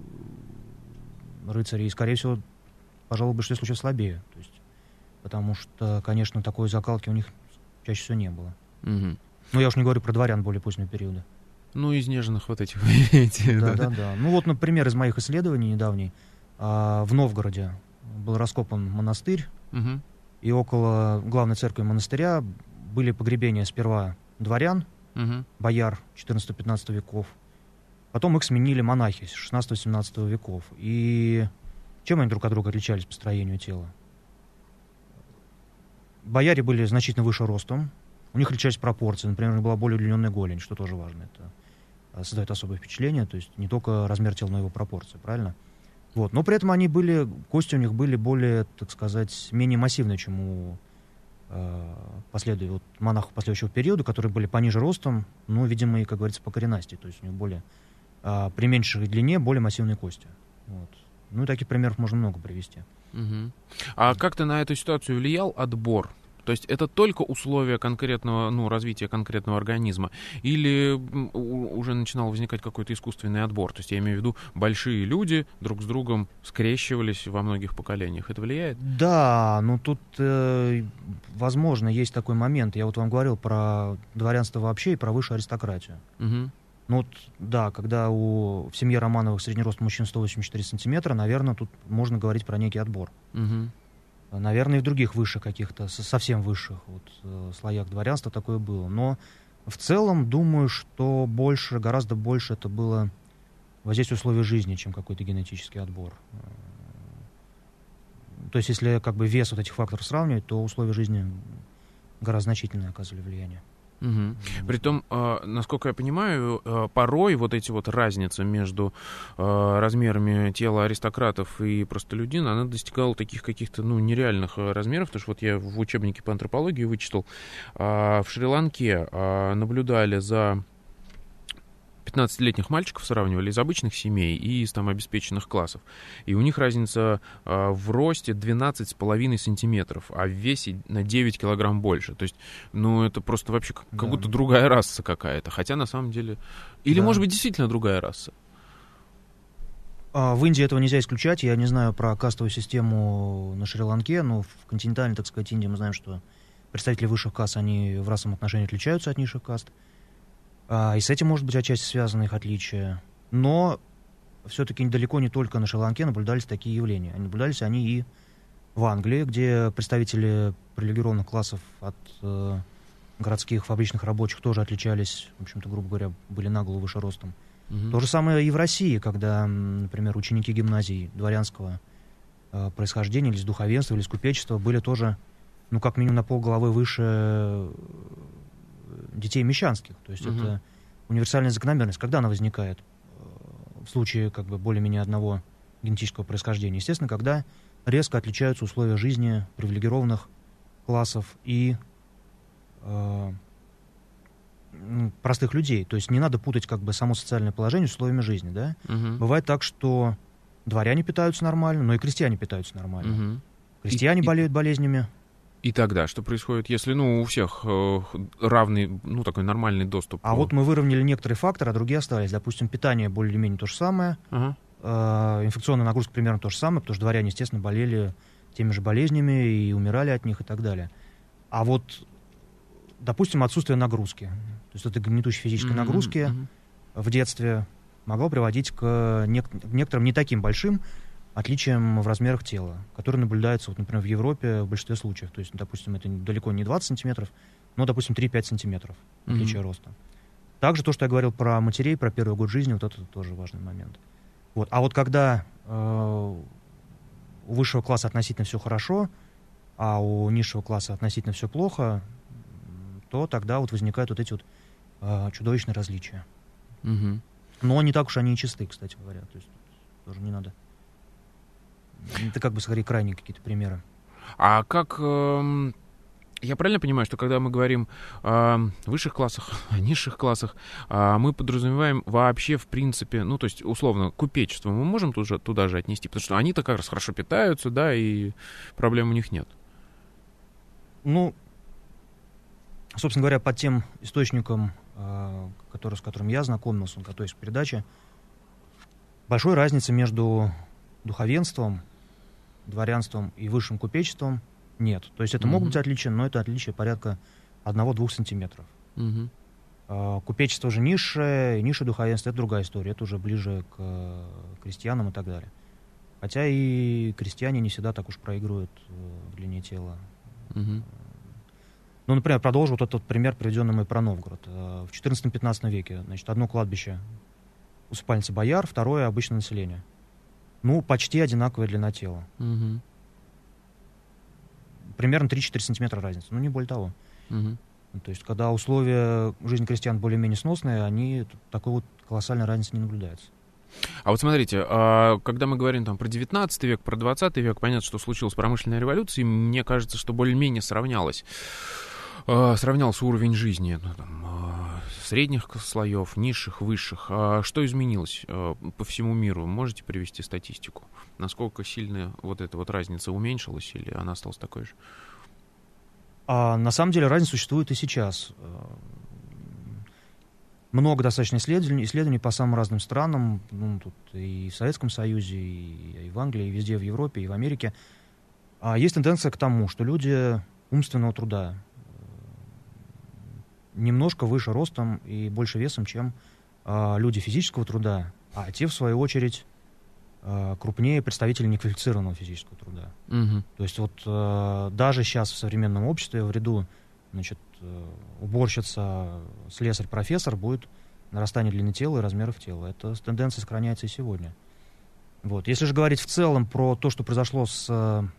рыцари, и, скорее всего, пожалуй, в большинстве случаев слабее. То есть, потому что, конечно, такой закалки у них чаще всего не было. Угу. Ну, я уж не говорю про дворян более позднего периода. Ну, изнеженных вот этих. Да, да, да. Ну, вот, например, из моих исследований недавних, в Новгороде был раскопан монастырь, угу. и около главной церкви монастыря были погребения сперва дворян, угу. бояр четырнадцатого-пятнадцатого веков. Потом их сменили монахи с шестнадцатого-семнадцатого веков. И чем они друг от друга отличались по строению тела? Бояре были значительно выше ростом. У них отличались пропорции. Например, у них была более удлиненная голень, что тоже важно. Это создает особое впечатление, то есть не только размер тела, но и его пропорции, правильно? Вот. Но при этом они были, кости у них были более, так сказать, менее массивные, чем у э, последующих вот, монахов последующего периода, которые были пониже ростом, но, видимо, и, как говорится, по коренасти, то есть у них более, э, при меньшей длине более массивные кости. Вот. Ну и таких примеров можно много привести. Угу. А как-то на эту ситуацию влиял отбор? То есть это только условия конкретного, ну, развития конкретного организма? Или уже начинал возникать какой-то искусственный отбор? То есть я имею в виду, большие люди друг с другом скрещивались во многих поколениях. Это влияет? Да, ну тут, э, возможно, есть такой момент. Я вот вам говорил про дворянство вообще и про высшую аристократию. Угу. Ну вот, да, когда у, в семье Романовых средний рост мужчин сто восемьдесят четыре сантиметра, наверное, тут можно говорить про некий отбор. Угу. Наверное, и в других высших каких-то, совсем высших вот, э, слоях дворянства такое было. Но в целом, думаю, что больше, гораздо больше это было воздействие условий жизни, чем какой-то генетический отбор. То есть, если как бы вес вот этих факторов сравнивать, то условия жизни гораздо значительное оказывали влияние. Угу. Притом, э, насколько я понимаю, э, порой вот эти вот разницы между э, размерами тела аристократов и простолюдин, она достигала таких каких-то, ну, нереальных размеров, потому что вот я в учебнике по антропологии вычитал, э, в Шри-Ланке э, наблюдали за пятнадцатилетних мальчиков, сравнивали из обычных семей и из там обеспеченных классов. И у них разница э, в росте двенадцать с половиной сантиметров, а в весе на девять килограмм больше. То есть, ну, это просто вообще как, да. как будто другая раса какая-то. Хотя на самом деле... Или, да. может быть, действительно другая раса? А, в Индии этого нельзя исключать. Я не знаю про кастовую систему на Шри-Ланке, но в континентальной, так сказать, Индии мы знаем, что представители высших каст, они в расовом отношении отличаются от низших каст. И с этим, может быть, отчасти связаны их отличия. Но все-таки далеко не только на Шри-Ланке наблюдались такие явления. Наблюдались они и в Англии, где представители привилегированных классов от э, городских фабричных рабочих тоже отличались, в общем-то, грубо говоря, были наголо выше ростом. Mm-hmm. То же самое и в России, когда, например, ученики гимназий дворянского э, происхождения или из духовенства, или из купечества были тоже, ну, как минимум на полголовы выше детей мещанских. То есть uh-huh. это универсальная закономерность. Когда она возникает? В случае как бы более-менее одного генетического происхождения. Естественно, когда резко отличаются условия жизни привилегированных классов и э, простых людей. То есть не надо путать как бы само социальное положение с условиями жизни. Да? Uh-huh. Бывает так, что дворяне питаются нормально, но и крестьяне питаются нормально. Uh-huh. Крестьяне и, болеют и... болезнями. И тогда что происходит, если, ну, у всех э, равный, ну, такой нормальный доступ? А вот мы выровняли некоторые факторы, а другие остались. Допустим, питание более-менее то же самое, ага. э, инфекционная нагрузка примерно то же самое, потому что дворяне, естественно, болели теми же болезнями и умирали от них и так далее. А вот, допустим, отсутствие нагрузки, то есть это гнетущей физической mm-hmm. нагрузки mm-hmm. в детстве могло приводить к нек- некоторым не таким большим отличием в размерах тела, которые наблюдаются, вот, например, в Европе в большинстве случаев. То есть, допустим, это далеко не двадцать сантиметров, но, допустим, три-пять сантиметров отличия mm-hmm. роста. Также то, что я говорил про матерей, про первый год жизни, вот это тоже важный момент. Вот. А вот когда э, у высшего класса относительно все хорошо, а у низшего класса относительно все плохо, то тогда вот возникают вот эти вот э, чудовищные различия. Mm-hmm. Но не так уж они и чисты, кстати говоря. То есть тоже не надо... Это как бы, скорее, крайние какие-то примеры. А как... Э, я правильно понимаю, что когда мы говорим о высших классах, о низших классах, э, мы подразумеваем вообще, в принципе, ну, то есть, условно, купечество мы можем туда, туда же отнести? Потому что они-то как раз хорошо питаются, да, и проблем у них нет. Ну, собственно говоря, по тем источникам, э, который, с которым я знакомился, готовясь к передаче, большой разницы между духовенством, дворянством и высшим купечеством нет. То есть это mm-hmm. могут быть отличия, но это отличие порядка одного-двух сантиметров. Mm-hmm. А, купечество же низшее, и низшее духовенство — это другая история. Это уже ближе к крестьянам и так далее. Хотя и крестьяне не всегда так уж проигрывают в длине тела. Mm-hmm. Ну, например, продолжу вот этот пример, приведенный мной про Новгород. В четырнадцатом-пятнадцатом веке, значит, одно кладбище усыпальницы бояр, второе — обычное население. Ну, почти одинаковая длина тела. Угу. Примерно три-четыре сантиметра разницы. Ну, не более того. Угу. То есть, когда условия жизни крестьян более-менее сносные, они такой вот колоссальной разницы не наблюдается. А вот смотрите, когда мы говорим там про девятнадцатый век, про двадцатый век, понятно, что случилась промышленная революция, и мне кажется, что более-менее сравнялось, сравнялся уровень жизни ну, там, средних слоев, низших, высших. А что изменилось по всему миру? Можете привести статистику? Насколько сильно вот эта вот разница уменьшилась или она осталась такой же? А на самом деле разница существует и сейчас. Много достаточно исследований, исследований по самым разным странам, ну, тут и в Советском Союзе, и, и в Англии, и везде в Европе, и в Америке. А есть тенденция к тому, что люди умственного труда немножко выше ростом и больше весом, чем а, люди физического труда, а те, в свою очередь, а, крупнее представители неквалифицированного физического труда. Угу. То есть вот а, даже сейчас в современном обществе в ряду, значит, уборщица, слесарь, профессор будет нарастание длины тела и размеров тела. Эта тенденция сохраняется и сегодня. Вот. Если же говорить в целом про то, что произошло с,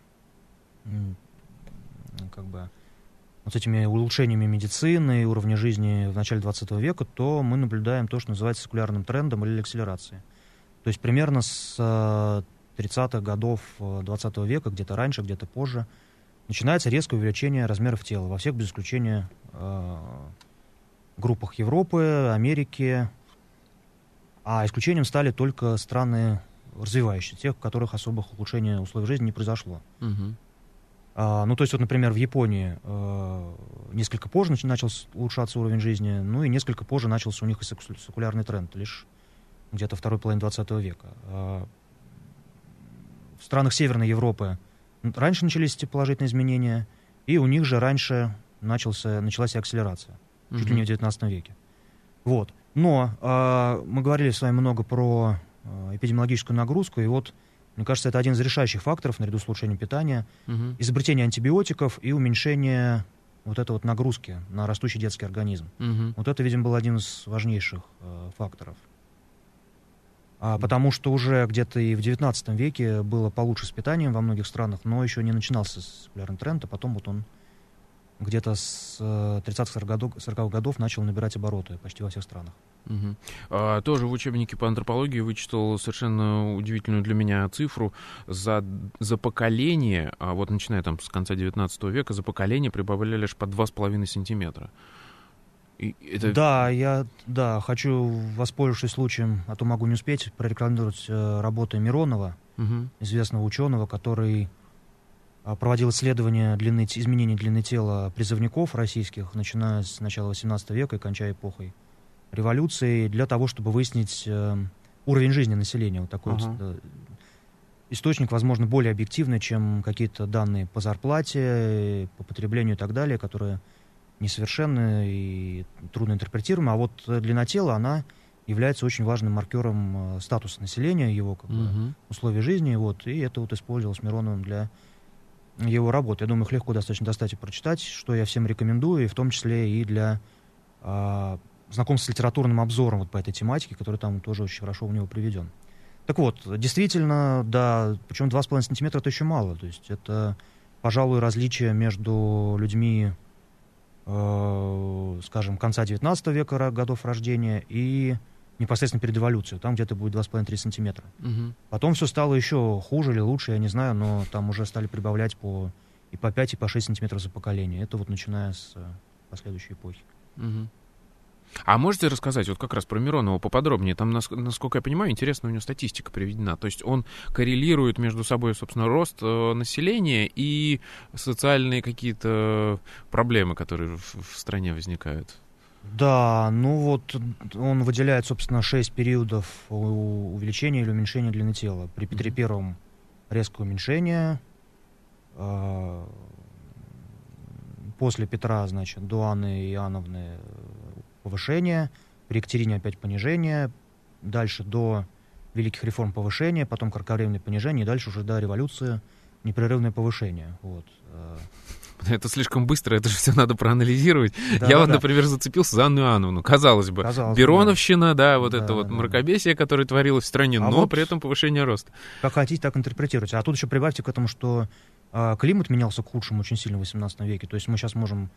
как бы, вот этими улучшениями медицины и уровня жизни в начале двадцатого века, то мы наблюдаем то, что называется секулярным трендом или акселерацией. То есть примерно с тридцатых годов двадцатого века, где-то раньше, где-то позже, начинается резкое увеличение размеров тела во всех, без исключения, э, группах Европы, Америки. А исключением стали только страны развивающиеся, тех, в которых особых улучшений условий жизни не произошло. Угу. А, ну, то есть, вот, например, в Японии э, несколько позже начал улучшаться уровень жизни, ну и несколько позже начался у них и секулярный тренд, лишь где-то второй половине двадцатого века. А в странах Северной Европы раньше начались эти положительные изменения, и у них же раньше начался, началась и акселерация, mm-hmm. чуть ли не в девятнадцатом веке. Вот. Но э, мы говорили с вами много про э, эпидемиологическую нагрузку, и вот, мне кажется, это один из решающих факторов, наряду с улучшением питания, mm-hmm. изобретение антибиотиков и уменьшение вот этой вот нагрузки на растущий детский организм. Mm-hmm. Вот это, видимо, был один из важнейших э, факторов. А, потому что уже где-то и в девятнадцатом веке было получше с питанием во многих странах, но еще не начинался секулярный тренд, а потом вот он где-то с тридцатых-сороковых годов начал набирать обороты почти во всех странах. Угу. А, тоже в учебнике по антропологии вычитал совершенно удивительную для меня цифру. За, за поколение, а вот начиная там с конца девятнадцатого века, за поколение прибавляли лишь по два с половиной сантиметра. И это... Да, я да, хочу, воспользовавшись случаем, а то могу не успеть, прорекламировать э, работы Миронова, угу. известного ученого, который э, проводил исследования длины, изменений длины тела призывников российских, начиная с начала восемнадцатого века и кончая эпохой революции, для того, чтобы выяснить э, уровень жизни населения. Вот такой ага. вот, э, источник, возможно, более объективный, чем какие-то данные по зарплате, по потреблению и так далее, которые несовершенны и трудно интерпретируемы, а вот длина тела, она является очень важным маркером э, статуса населения, его как бы, uh-huh. условий жизни, вот, и это вот использовалось Мироновым для его работы. Я думаю, их легко достаточно достать и прочитать, что я всем рекомендую, и в том числе и для э, знакомства с литературным обзором вот по этой тематике, который там тоже очень хорошо у него приведен. Так вот, действительно, да, причем два с половиной сантиметра это еще мало, то есть это, пожалуй, различие между людьми, скажем, конца девятнадцатого века годов рождения и непосредственно перед эволюцией. Там где-то будет два с половиной-три сантиметра. Угу. Потом все стало еще хуже или лучше, я не знаю, но там уже стали прибавлять по, и по пять, и по шесть сантиметров за поколение. Это вот начиная с последующей эпохи. Угу. А можете рассказать вот как раз про Миронова поподробнее? Там, насколько я понимаю, интересно, у него статистика приведена. То есть он коррелирует между собой, собственно, рост э, населения и социальные какие-то проблемы, которые в, в стране возникают. Да, ну вот он выделяет, собственно, шесть периодов увеличения или уменьшения длины тела. При Петре Первом резкое уменьшение. Э, после Петра, значит, до Анны и Иоанновны повышение, при Екатерине опять понижение, дальше до великих реформ повышение, потом кратковременное понижение, и дальше уже до революции непрерывное повышение. Вот. Это слишком быстро, это же все надо проанализировать. Да, Я да, вот, да. например, зацепился за Анну Иоанновну. Казалось бы, Казалось Бероновщина, да, да вот да, это да, вот да. мракобесие, которое творилось в стране, а но вот при этом повышение роста. Как хотите, так интерпретируйте. А тут еще прибавьте к этому, что а, климат менялся к худшему очень сильно в восемнадцатом веке. То есть мы сейчас можем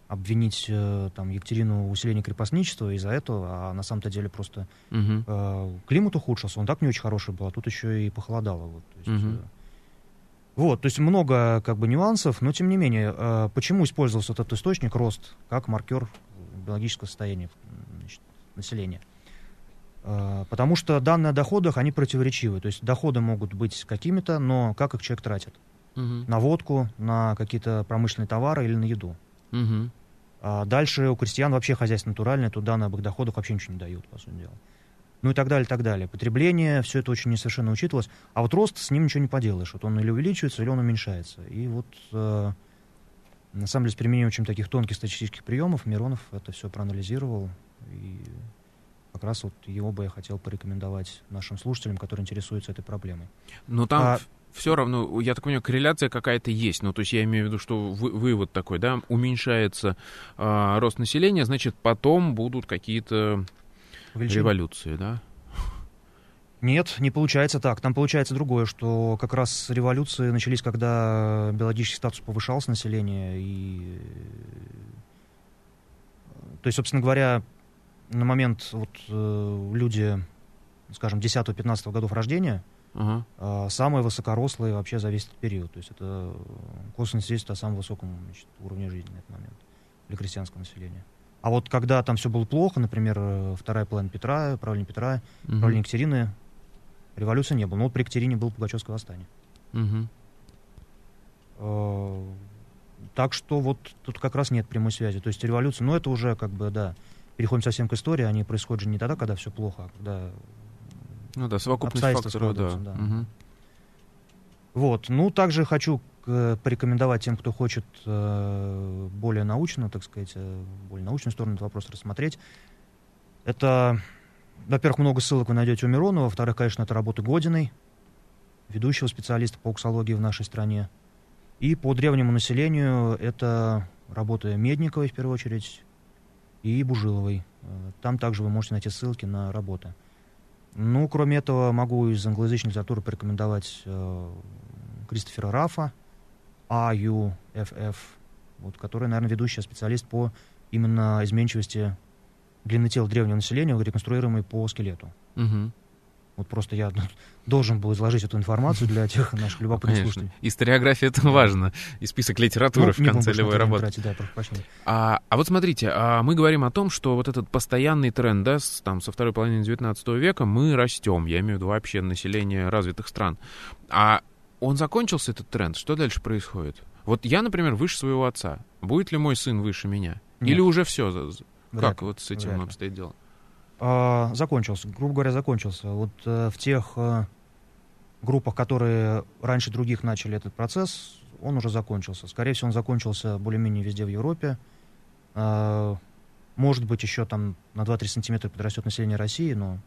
обвинить э, там, Екатерину в усилении крепостничества из-за этого, а на самом-то деле просто Угу. э, климат ухудшился, он так не очень хороший был, а тут еще и похолодало. Вот, то есть, Угу. э, вот, то есть много как бы нюансов, но тем не менее, э, почему использовался вот этот источник рост как маркер биологического состояния, значит, населения? Э, потому что данные о доходах, они противоречивы, то есть доходы могут быть какими-то, но как их человек тратит? Угу. На водку, на какие-то промышленные товары или на еду? Угу. А дальше у крестьян вообще хозяйство натуральное, тут данные об их доходах вообще ничего не дают, по сути дела. Ну и так далее, и так далее. Потребление, все это очень несовершенно учитывалось. А вот рост, с ним ничего не поделаешь. Вот он или увеличивается, или он уменьшается. И вот, э, на самом деле, с применением очень таких тонких статистических приемов Миронов это все проанализировал. И как раз вот его бы я хотел порекомендовать нашим слушателям, которые интересуются этой проблемой. Но там А- все равно, я так понимаю, корреляция какая-то есть. Ну, то есть я имею в виду, что вы- вывод такой, да, уменьшается а, рост населения, значит, потом будут какие-то Увеличение. революции, да? Нет, не получается так. Там получается другое, что как раз революции начались, когда биологический статус повышался населения. И... То есть, собственно говоря, на момент вот, э, люди, скажем, десятого-пятнадцатого годов рождения, Ага. э, самые высокорослые вообще за весь этот период. То есть это косвенно свидетельствует о самом высоком, значит, уровне жизни на этот момент для крестьянского населения. А вот когда там все было плохо, например, э, вторая половина Петра, правление Петра, Мгм. правление Екатерины, революции не было. Но вот при Екатерине было Пугачевское восстание. Мгм. Э, Так что вот тут как раз нет прямой связи. То есть революция, ну это уже как бы, да, переходим совсем к истории, они происходят же не тогда, когда все плохо, а когда... Ну да, совокупность Обстоятельства факторов, да. складываются, да. Мгм. Вот, ну также хочу э, порекомендовать тем, кто хочет э, более научно, так сказать, э, более научную сторону этого вопроса рассмотреть. Это, во-первых, много ссылок вы найдете у Миронова, во-вторых, конечно, это работы Годиной, ведущего специалиста по уксологии в нашей стране. И по древнему населению это работы Медниковой, в первую очередь, и Бужиловой. Э, Там также вы можете найти ссылки на работы. Ну, кроме этого, могу из англоязычной литературы порекомендовать э, Кристофера Рафа, эй ю эф эф, вот, который, наверное, ведущий специалист по именно изменчивости длины тела древнего населения, реконструируемой по скелету. Мгм. Вот просто я должен был изложить эту информацию для тех наших любопытных Конечно. слушателей. Историография — это важно. И список литературы Ну, в не будем конце больше любой на это время работы. тратить, да, прошу прощения. А, а вот смотрите, а мы говорим о том, что вот этот постоянный тренд, да, с, там, со второй половины девятнадцатого века мы растем, я имею в виду вообще население развитых стран. А он закончился, этот тренд? Что дальше происходит? Вот я, например, выше своего отца. Будет ли мой сын выше меня? Нет. Или уже все? Вряд Как ли, вот с этим вряд ли. обстоит дело? А, закончился, грубо говоря, закончился. Вот э, в тех э, группах, которые раньше других начали этот процесс, он уже закончился. Скорее всего, он закончился более-менее везде в Европе. А, может быть, еще там на два-три сантиметра подрастет население России, но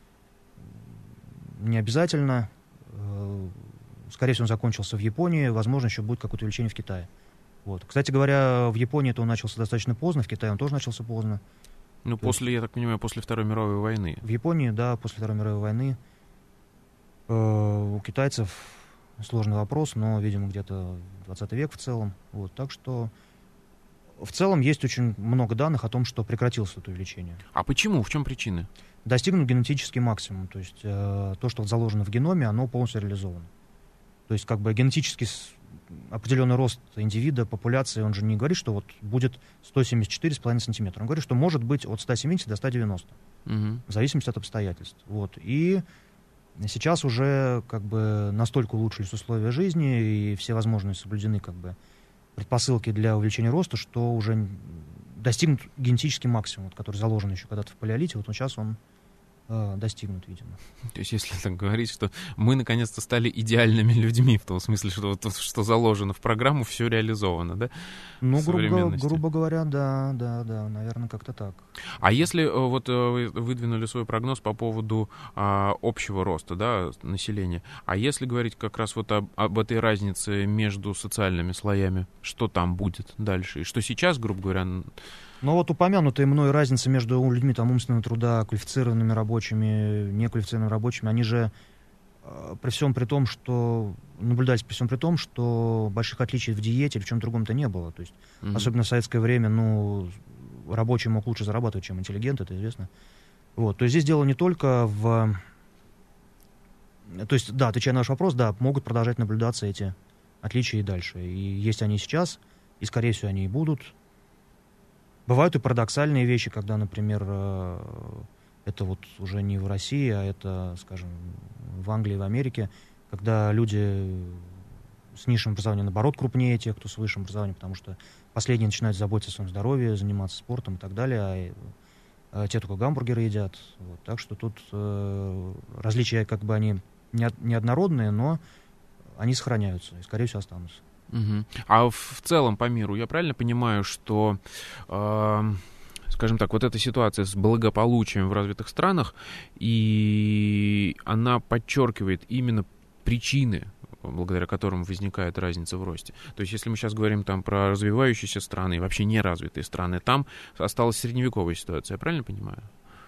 не обязательно. Э, Скорее всего, он закончился в Японии. Возможно, еще будет какое-то увеличение в Китае. Вот. Кстати говоря, в Японии это он начался достаточно поздно, в Китае он тоже начался поздно. Ну, То после, я так понимаю, после Второй мировой войны. В Японии, да, после Второй мировой войны. Э, у китайцев сложный вопрос, но, видимо, где-то двадцатый век в целом. Вот, так что в целом есть очень много данных о том, что прекратилось это увеличение. А почему? В чем причины? Достигнут генетический максимум, то есть э, то, что заложено в геноме, оно полностью реализовано. То есть как бы генетически с- определенный рост индивида, популяции, он же не говорит, что вот будет сто семьдесят четыре с половиной сантиметра. Он говорит, что может быть от ста семидесяти до ста девяноста. Мгм. В зависимости от обстоятельств. Вот. И сейчас уже как бы настолько улучшились условия жизни, и все возможные соблюдены как бы предпосылки для увеличения роста, что уже достигнут генетический максимум, вот, который заложен еще когда-то в палеолите. Вот он сейчас он э, достигнут, видимо. То есть, если так говорить, что мы наконец-то стали идеальными людьми, в том смысле, что вот то, что заложено в программу, все реализовано, да? Ну, в грубо, современности. грубо говоря, да, да, да, наверное, как-то так. А если э, вот э, вы выдвинули свой прогноз по поводу а, общего роста, да, населения, а если говорить как раз вот об, об этой разнице между социальными слоями, что там будет дальше? И что сейчас, грубо говоря... н- Но вот упомянутая мной разница между людьми там, умственного труда, квалифицированными рабочими, неквалифицированными рабочими, они же при всем при том, что наблюдались при всем при том, что больших отличий в диете или в чем другом-то не было. То есть, mm-hmm. особенно в советское время, ну, рабочий мог лучше зарабатывать, чем интеллигент, это известно. Вот. То есть здесь дело не только в... То есть, да, отвечая на ваш вопрос, да, могут продолжать наблюдаться эти отличия и дальше. И есть они сейчас, и, скорее всего, они и будут. Бывают и парадоксальные вещи, когда, например, это вот уже не в России, а это, скажем, в Англии, в Америке, когда люди с низшим образованием, наоборот, крупнее тех, кто с высшим образованием, потому что последние начинают заботиться о своем здоровье, заниматься спортом и так далее, а те только гамбургеры едят. Вот. Так что тут э, различия, как бы, они неоднородные, но они сохраняются и, скорее всего, останутся. Угу. А в, в целом по миру я правильно понимаю, что, э, скажем так, вот эта ситуация с благополучием в развитых странах, и она подчеркивает именно причины, благодаря которым возникает разница в росте. То есть если мы сейчас говорим там про развивающиеся страны и вообще неразвитые страны, там осталась средневековая ситуация, я правильно понимаю?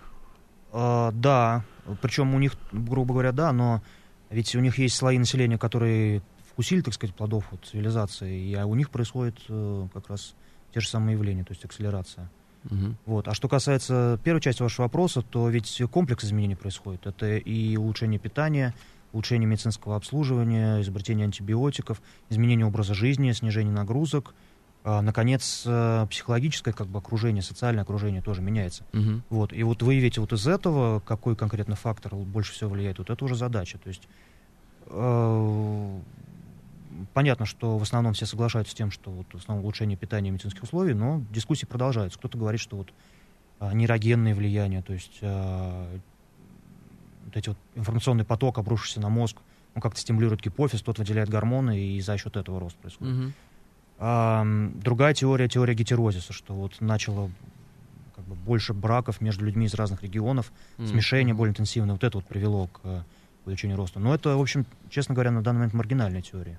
А, да, причем у них, грубо говоря, да, но ведь у них есть слои населения, которые вкусили, так сказать, плодов вот, цивилизации, и у них происходит э, как раз те же самые явления, то есть акселерация. Uh-huh. Вот. А что касается первой части вашего вопроса, то ведь комплекс изменений происходит. Это и улучшение питания, улучшение медицинского обслуживания, изобретение антибиотиков, изменение образа жизни, снижение нагрузок. А, наконец, психологическое как бы, окружение, социальное окружение тоже меняется. Uh-huh. Вот. И вот выявить вот из этого, какой конкретно фактор больше всего влияет, вот это уже задача. То есть э- понятно, что в основном все соглашаются с тем, что вот, в основном улучшение питания и медицинских условий, но дискуссии продолжаются. Кто-то говорит, что вот а, нейрогенные влияния, то есть а, вот эти вот информационный поток, обрушившийся на мозг, он как-то стимулирует гипофиз, тот выделяет гормоны, и за счет этого рост происходит. Mm-hmm. А, другая теория, теория гетерозиса, что вот начало как бы, больше браков между людьми из разных регионов, mm-hmm. смешение более интенсивное, вот это вот привело к увеличению роста. Но это, в общем, честно говоря, на данный момент маргинальная теория.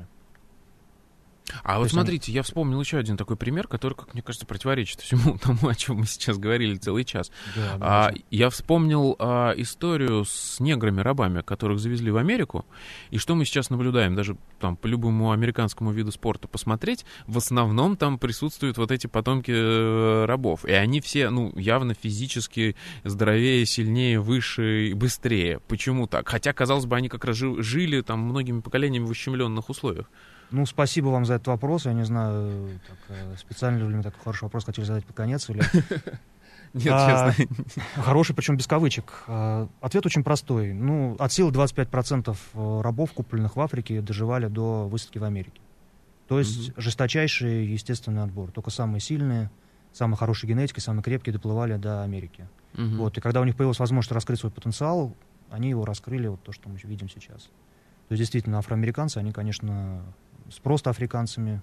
А вот смотрите, они... я вспомнил еще один такой пример, который, как мне кажется, противоречит всему тому, о чем мы сейчас говорили целый час. Да, а, я вспомнил а, историю с неграми-рабами, которых завезли в Америку, и что мы сейчас наблюдаем, даже там по любому американскому виду спорта посмотреть, в основном там присутствуют вот эти потомки э, рабов, и они все, ну, явно физически здоровее, сильнее, выше и быстрее. Почему так? Хотя, казалось бы, они как раз жили там многими поколениями в ущемленных условиях. Ну, спасибо вам за этот вопрос. Я не знаю, так, специально ли вы мне такой хороший вопрос хотели задать под конец. Или... Нет, а, честно. Хороший, причем без кавычек. А, ответ очень простой. Ну, от силы двадцать пять процентов рабов, купленных в Африке, доживали до высадки в Америке. То есть mm-hmm. жесточайший естественный отбор. Только самые сильные, самые хорошие генетики, самые крепкие доплывали до Америки. Mm-hmm. Вот. И когда у них появилась возможность раскрыть свой потенциал, они его раскрыли, вот то, что мы видим сейчас. То есть, действительно, афроамериканцы, они, конечно... с просто африканцами,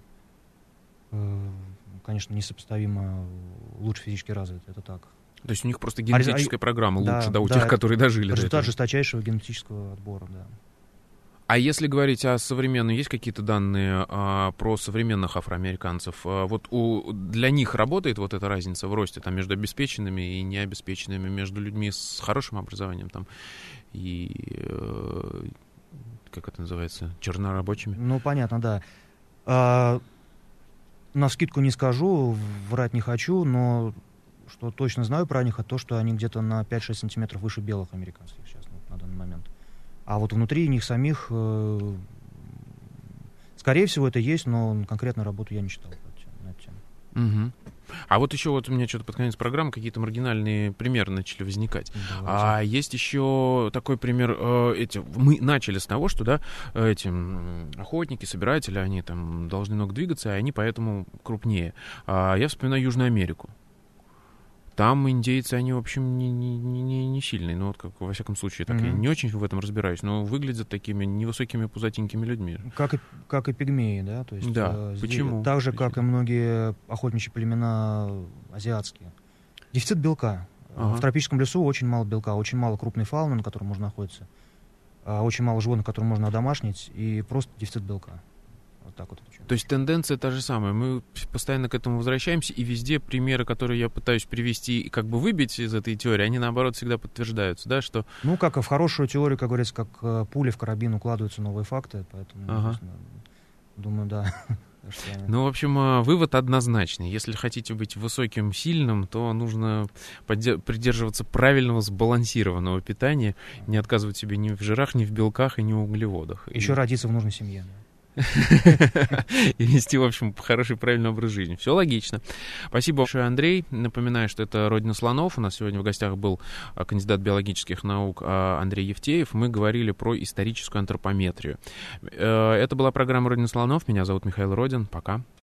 э, конечно, несопоставимо лучше физически развиты, это так. То есть у них просто генетическая а, программа да, лучше, да, у да, тех, которые дожили. Результат жесточайшего генетического отбора, да. А если говорить о современных, есть какие-то данные а, про современных афроамериканцев? А, вот у, для них работает вот эта разница в росте там, между обеспеченными и необеспеченными, между людьми с хорошим образованием там, и... Э, как это называется, чернорабочими? Ну, понятно, да. А, навскидку не скажу, врать не хочу, но что точно знаю про них, это то, что они где-то на пять-шесть сантиметров выше белых американских сейчас, ну, на данный момент. А вот внутри них самих, э, скорее всего, это есть, но конкретную работу я не читал на эту тему. Угу. А вот еще вот у меня что-то под конец программы какие-то маргинальные примеры начали возникать. Давайте. А есть еще такой пример. Э, эти, мы начали с того, что да, эти охотники, собиратели, они там должны много двигаться, и они поэтому крупнее. А я вспоминаю Южную Америку. Там индейцы, они, в общем, не, не, не, не сильные. Ну, вот как, во всяком случае, так, mm-hmm. я не очень в этом разбираюсь, но выглядят такими невысокими пузатенькими людьми. Как и, как и пигмеи, да? То есть, да, э, почему? Так же, Почему? как и многие охотничьи племена азиатские. Дефицит белка. Ага. В тропическом лесу очень мало белка, очень мало крупной фауны, на которой можно охотиться, очень мало животных, которые можно одомашнить, и просто дефицит белка. Вот так вот отвечу. То есть тенденция та же самая. Мы постоянно к этому возвращаемся, и везде примеры, которые я пытаюсь привести и как бы выбить из этой теории, они, наоборот, всегда подтверждаются, да, что... Ну, как и в хорошую теорию, как говорится, как э, пули в карабин укладываются новые факты, поэтому, Ага. думаю, да. Ну, в общем, вывод однозначный. Если хотите быть высоким, сильным, то нужно подде- придерживаться правильного, сбалансированного питания, не отказывать себе ни в жирах, ни в белках и ни в углеводах. Еще и... родиться в нужной семье. И вести, в общем, хороший, правильный образ жизни. Все логично. Спасибо большое, Андрей. Напоминаю, что это «Родина слонов». У нас сегодня в гостях был кандидат биологических наук Андрей Евтеев. Мы говорили про историческую антропометрию. Это была программа «Родина слонов». Меня зовут Михаил Родин. Пока.